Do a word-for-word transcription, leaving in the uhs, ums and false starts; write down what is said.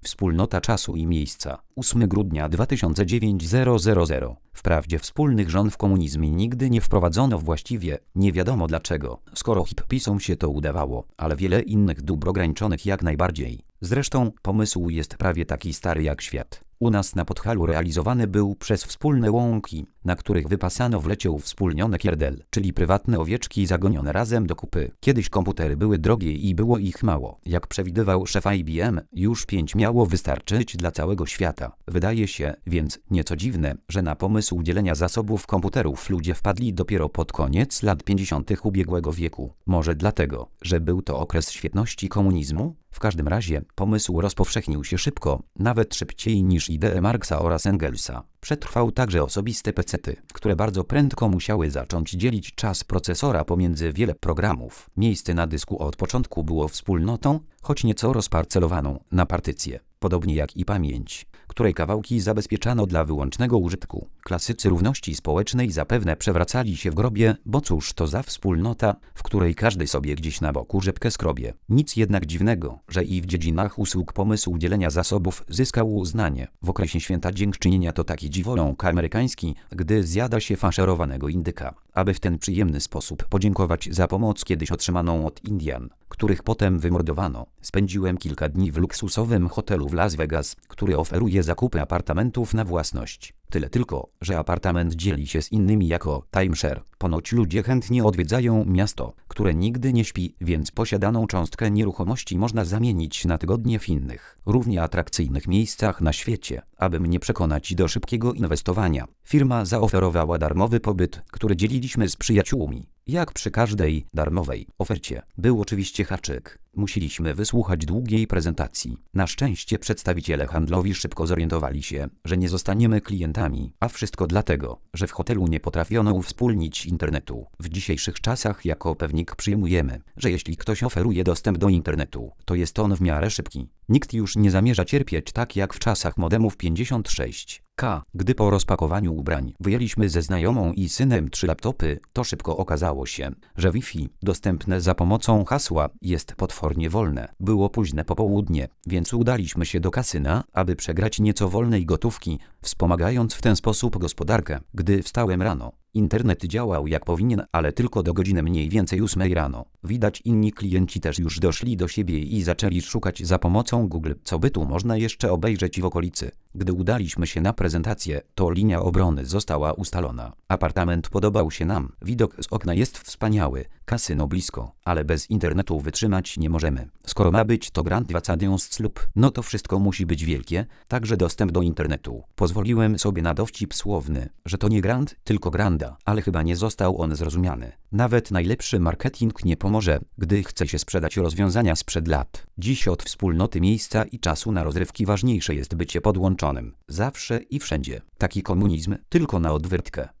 Wspólnota czasu i miejsca. ósmego grudnia dwa tysiące dziewiątego. Wprawdzie wspólnych żon w komunizmie nigdy nie wprowadzono właściwie, nie wiadomo dlaczego, skoro hippisom się to udawało, ale wiele innych dóbr ograniczonych jak najbardziej. Zresztą pomysł jest prawie taki stary jak świat. U nas na Podhalu realizowany był przez wspólne łąki, na których wypasano w lecie uwspólnione kierdel, czyli prywatne owieczki zagonione razem do kupy. Kiedyś komputery były drogie i było ich mało. Jak przewidywał szef I B M, już pięć miało wystarczyć dla całego świata. Wydaje się więc nieco dziwne, że na pomysł dzielenia zasobów komputerów ludzie wpadli dopiero pod koniec lat pięćdziesiątych ubiegłego wieku. Może dlatego, że był to okres świetności komunizmu? W każdym razie pomysł rozpowszechnił się szybko, nawet szybciej niż idee Marksa oraz Engelsa. Przetrwał także osobiste pecety, które bardzo prędko musiały zacząć dzielić czas procesora pomiędzy wiele programów. Miejsce na dysku od początku było wspólnotą, choć nieco rozparcelowaną na partycje. Podobnie jak i pamięć, której kawałki zabezpieczano dla wyłącznego użytku. Klasycy równości społecznej zapewne przewracali się w grobie, bo cóż to za wspólnota, w której każdy sobie gdzieś na boku rzepkę skrobie. Nic jednak dziwnego, że i w dziedzinach usług pomysł dzielenia zasobów zyskał uznanie. W okresie święta dziękczynienia to taki dziwoląg amerykański, gdy zjada się faszerowanego indyka, aby w ten przyjemny sposób podziękować za pomoc kiedyś otrzymaną od Indian, których potem wymordowano. Spędziłem kilka dni w luksusowym hotelu w Las Vegas, który oferuje zakupy apartamentów na własność. Tyle tylko, że apartament dzieli się z innymi jako timeshare. Ponoć ludzie chętnie odwiedzają miasto, które nigdy nie śpi, więc posiadaną cząstkę nieruchomości można zamienić na tygodnie w innych, równie atrakcyjnych miejscach na świecie. Aby mnie przekonać do szybkiego inwestowania, firma zaoferowała darmowy pobyt, który dzieliliśmy z przyjaciółmi. Jak przy każdej darmowej ofercie, był oczywiście haczyk. Musieliśmy wysłuchać długiej prezentacji. Na szczęście przedstawiciele handlowi szybko zorientowali się, że nie zostaniemy klientami, a wszystko dlatego, że w hotelu nie potrafiono uwspólnić internetu. W dzisiejszych czasach jako pewnik przyjmujemy, że jeśli ktoś oferuje dostęp do internetu, to jest on w miarę szybki. Nikt już nie zamierza cierpieć tak jak w czasach modemów pięćdziesiąt sześć K. Gdy po rozpakowaniu ubrań wyjęliśmy ze znajomą i synem trzy laptopy, to szybko okazało się, że Wi-Fi dostępne za pomocą hasła jest potwornie wolne. Było późne popołudnie, więc udaliśmy się do kasyna, aby przegrać nieco wolnej gotówki, wspomagając w ten sposób gospodarkę. Gdy wstałem rano, internet działał jak powinien, ale tylko do godziny mniej więcej ósmej rano. Widać inni klienci też już doszli do siebie i zaczęli szukać za pomocą Google, co by tu można jeszcze obejrzeć w okolicy. Gdy udaliśmy się na prezentację, to linia obrony została ustalona. Apartament podobał się nam. Widok z okna jest wspaniały, kasyno blisko, ale bez internetu wytrzymać nie możemy. Skoro ma być to Grand Vacadians lub, no to wszystko musi być wielkie, także dostęp do internetu. Pozwoliłem sobie na dowcip słowny, że to nie Grand, tylko Granda, ale chyba nie został on zrozumiany. Nawet najlepszy marketing nie pomoże, gdy chce się sprzedać rozwiązania sprzed lat. Dziś od wspólnoty miejsca i czasu na rozrywki ważniejsze jest bycie podłączonym. Zawsze i wszędzie. Taki komunizm tylko na odwyrtkę.